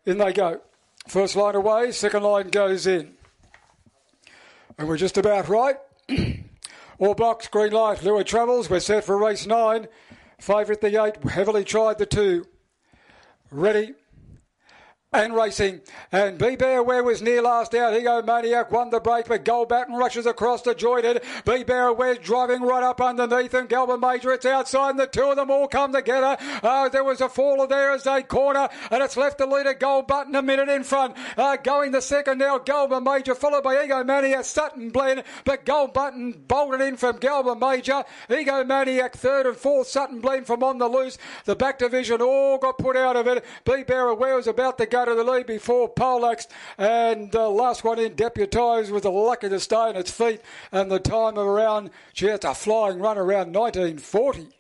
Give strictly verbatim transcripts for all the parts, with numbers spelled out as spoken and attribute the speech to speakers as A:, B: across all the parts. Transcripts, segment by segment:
A: In they go. First line away, second line goes in. And we're just about right. All box, green light, Lure Travels. We're set for race nine. Favourite the eight, heavily tried the two. Ready. And racing. And Be Bear Aware was near last out. Ego Maniac won the break, but Gold Baton rushes across to Jointed. Be Bear Aware driving right up underneath, and Galvin Major, it's outside, and the two of them all come together. Uh, there was a faller there as they corner, and it's left the leader Gold Button a minute in front. Uh, going the second now, Galvin Major, followed by Ego Maniac, Sutton Blend, but Gold Button bolted in from Galvin Major. Ego Maniac third and fourth, Sutton Blend from on the loose. The back division all got put out of it. Be Bear Aware was about to go to the lead before Polax, and the uh, last one in, Deputised, was lucky to stay on its feet, and the time of around, gee, it's a flying run around nineteen forty.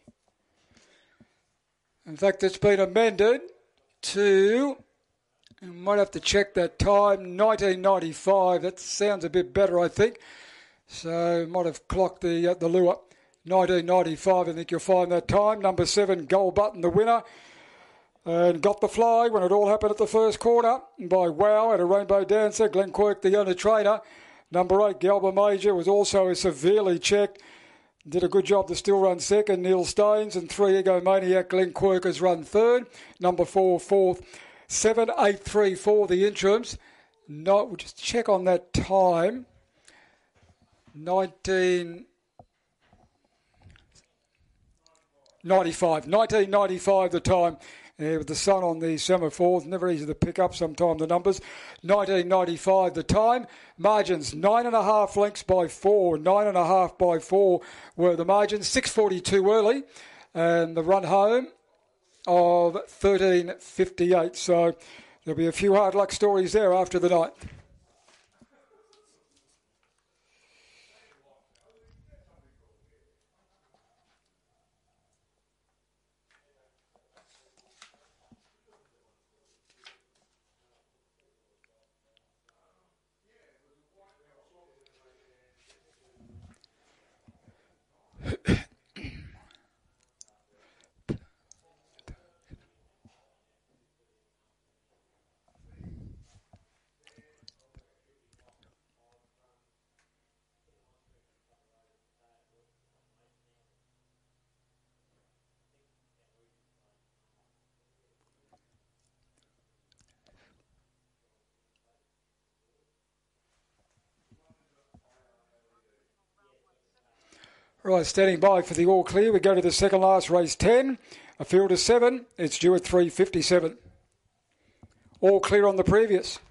A: In fact, it's been amended to, you might have to check that time, nineteen ninety-five. That sounds a bit better, I think. So might have clocked the uh, the lure. nineteen ninety-five, I think you'll find that time. Number seven, Gold Button, the winner. And got the fly when it all happened at the first quarter by Wow and a Rainbow Dancer. Glenn Quirk, the only trainer. Number eight, Galba Major, was also severely checked. Did a good job to still run second, Neil Stones. And three, Ego Maniac, Glenn Quirk has run third. Number four, fourth. Seven, eight, three, four, the interims. No, we'll just check on that time. nineteen ninety-five. nineteen ninety-five, the time. Yeah, with the sun on the semaphores, never easy to pick up sometime the numbers. nineteen ninety-five the time. Margins, nine and a half lengths by four. Nine and a half by four were the margins. six forty-two early. And the run home of thirteen fifty-eight. So there'll be a few hard luck stories there after the night. Right, standing by for the all clear. We go to the second last, race ten. A field of seven. It's due at three fifty-seven. All clear on the previous.